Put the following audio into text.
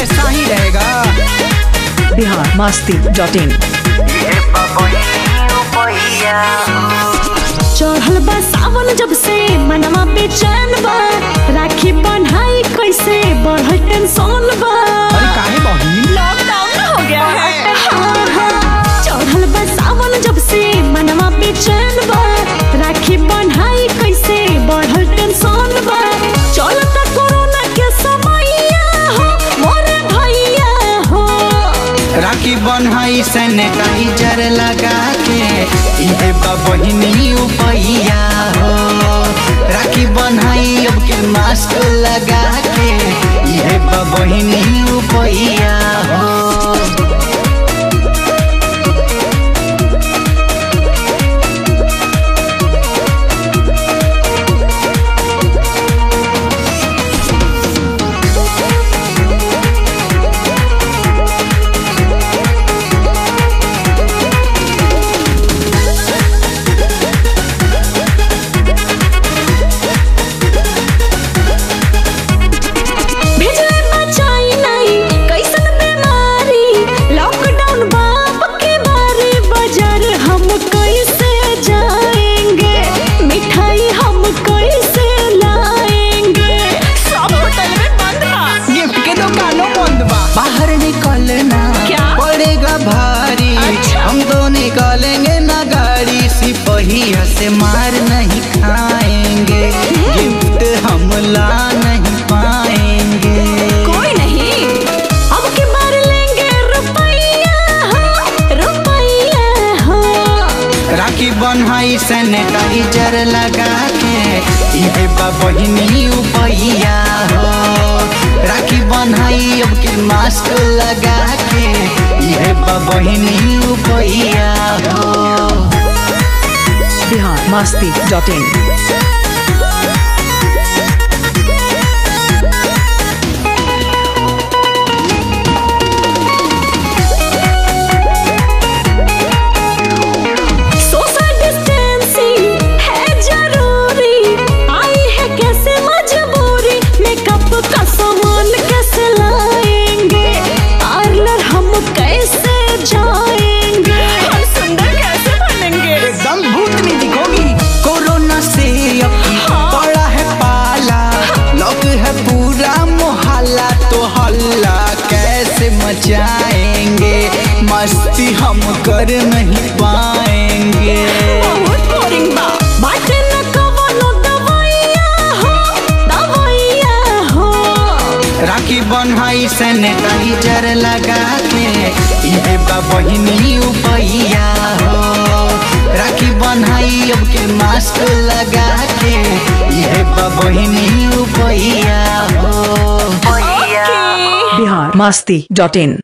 हमेशा ही रहेगा। biharmasti.in। चढ़ल बा सावन जब से मनवा बेचैन बा, राखी बन्हाई कैसे बढ़ल टेंशन बा। अरे काहे बहिन? लॉकडाउन हो गया है। चढ़ल बा सावन जब से मनवा बेचैन बा, राखी बन्हाई कैसे बढ़ल टेंशन बा। चलता कोरोना के समैया हो मोरे भैया हो। राखी बन्हाई सैनिटाइजर लगा के इहे बहिनी उपैया हो। राखी बन्हाई अब के मास्क लगा के इहे बहिनी उपैया हो। बाहर निकलना पड़ेगा भारी। अच्छा। हम तो निकालेंगे ना गाड़ी, सिपहिया से मार नहीं खाएंगे। गिफ्ट हम ला नहीं पाएंगे। कोई नहीं, अब की बार लेंगे रुपैया हो। राखी बन्हाई सैनिटाइजर लगा के इहे बहिनी उपैया हो। राखी बन्हाई अब के मास्क लगा के इहे बहिनी उपैया हो। biharmasti.in। जाएंगे मस्ती हम कर नहीं पाएंगे। बहुत बोरिंग बा, बाटे न कवनो दवाइया हो। राखी बन्हाई सैनिटाइजर लगा के इहे बहिनी उपैया हो। राखी बन्हाई अब के मास्क लगा के इहे बहिनी उपैया हो। biharmasti.in।